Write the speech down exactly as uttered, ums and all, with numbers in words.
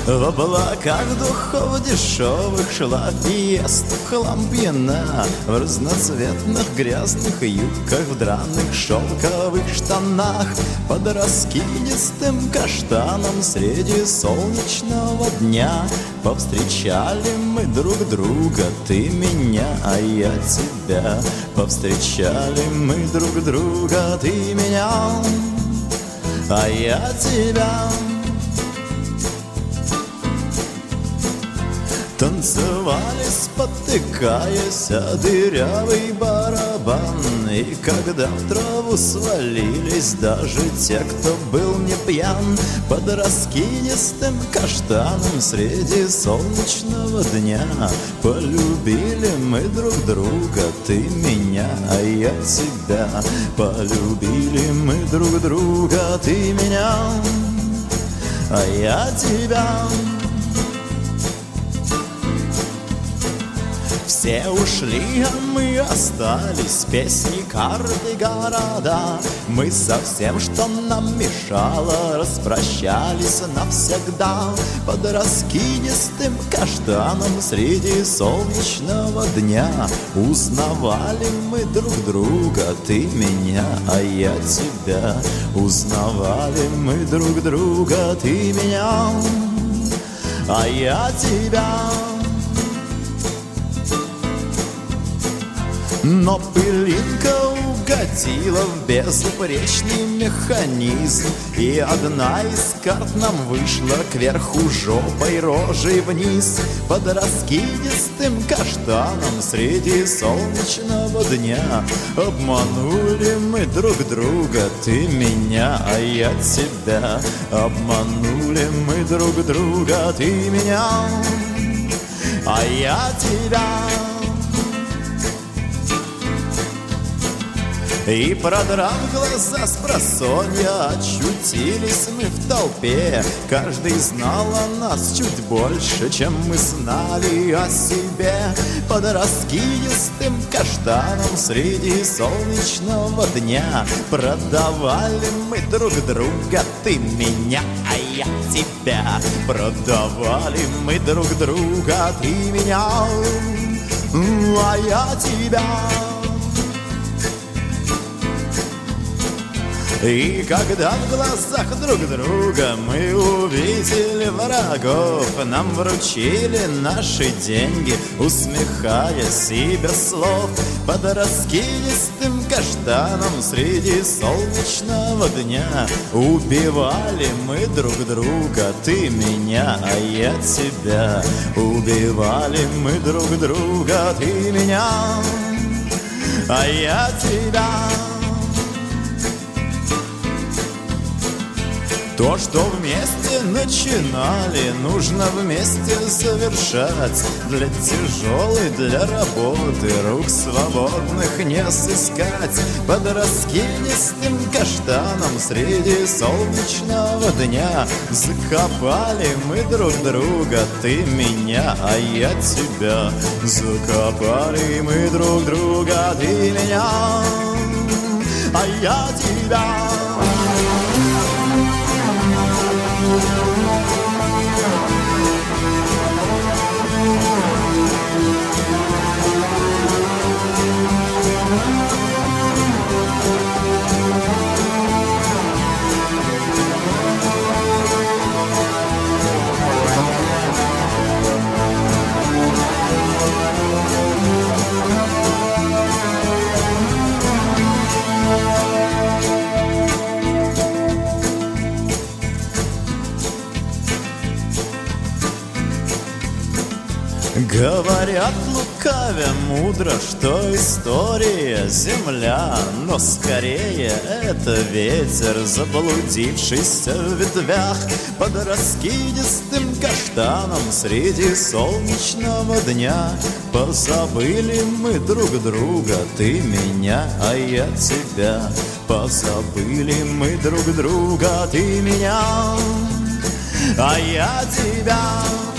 В облаках духов дешевых шла фиеста, в хлам пьяна, в разноцветных грязных юбках, в драных шелковых штанах, под раскидистым каштаном среди солнечного дня. Повстречали мы друг друга, ты меня, а я тебя. Повстречали мы друг друга, ты меня, а я тебя. Танцевали, спотыкаясь, о дырявый барабан. И когда в траву свалились даже те, кто был не пьян, под раскидистым каштаном среди солнечного дня полюбили мы друг друга, ты меня, а я тебя. Полюбили мы друг друга, ты меня, а я тебя. Все ушли, а мы остались, песни, карты, города. Мы со всем, что нам мешало, распрощались навсегда. Под раскидистым каштаном среди солнечного дня узнавали мы друг друга, ты меня, а я тебя. Узнавали мы друг друга, ты меня, а я тебя. Но пылинка угодила в безупречный механизм, и одна из карт нам вышла кверху жопой, рожей вниз. Под раскидистым каштаном среди солнечного дня обманули мы друг друга, ты меня, а я тебя. Обманули мы друг друга, ты меня, а я тебя. И, продрав глаза спросонья, очутились мы в толпе. Каждый знал о нас чуть больше, чем мы знали о себе. Под раскидистым каштаном среди солнечного дня продавали мы друг друга, ты меня, а я тебя. Продавали мы друг друга, ты меня, а я тебя. И когда в глазах друг друга мы увидели врагов, нам вручили наши деньги, усмехаясь и без слов. Под раскидистым каштаном среди солнечного дня убивали мы друг друга, ты меня, а я тебя. Убивали мы друг друга, ты меня, а я тебя. То, что вместе начинали, нужно вместе завершать. Для тяжелой, для работы рук свободных не сыскать. Под раскидистым каштаном среди солнечного дня закопали мы друг друга, ты меня, а я тебя. Закопали мы друг друга, ты меня, а я тебя. Говорят, лукавя мудро, что история земля, но скорее это ветер, заблудившийся в ветвях. Под раскидистым каштаном среди солнечного дня позабыли мы друг друга, ты меня, а я тебя. Позабыли мы друг друга, ты меня, а я тебя.